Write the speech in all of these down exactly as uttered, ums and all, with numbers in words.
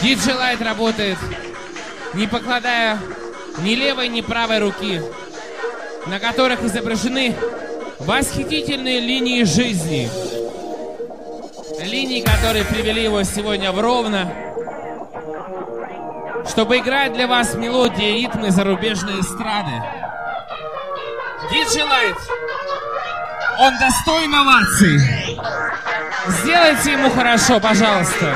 диджей Light работает, не покладая ни левой, ни правой руки, на которых изображены восхитительные линии жизни. Линии, которые привели его сегодня в Ровно, чтобы играть для вас мелодии, ритмы зарубежной эстрады. диджей Light, он достоин оваций. Сделайте ему хорошо, пожалуйста.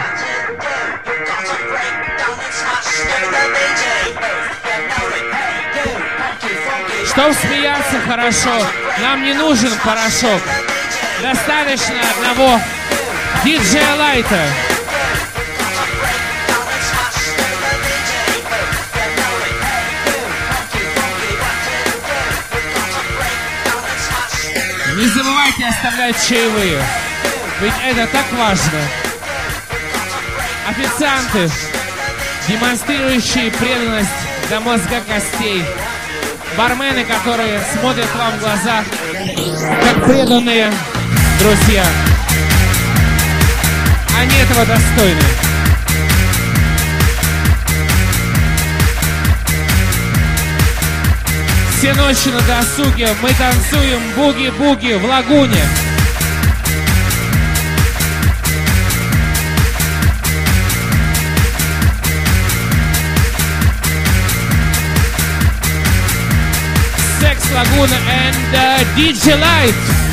Чтобы смеяться хорошо, нам не нужен порошок. Достаточно одного диджея Лайта. Не забывайте оставлять чаевые, ведь это так важно. Официанты, демонстрирующие преданность до мозга костей. Бармены, которые смотрят вам в глаза, как преданные друзья. Они этого достойны. Все ночи на досуге мы танцуем буги-буги в лагуне. Sex Laguna and uh, диджей Light.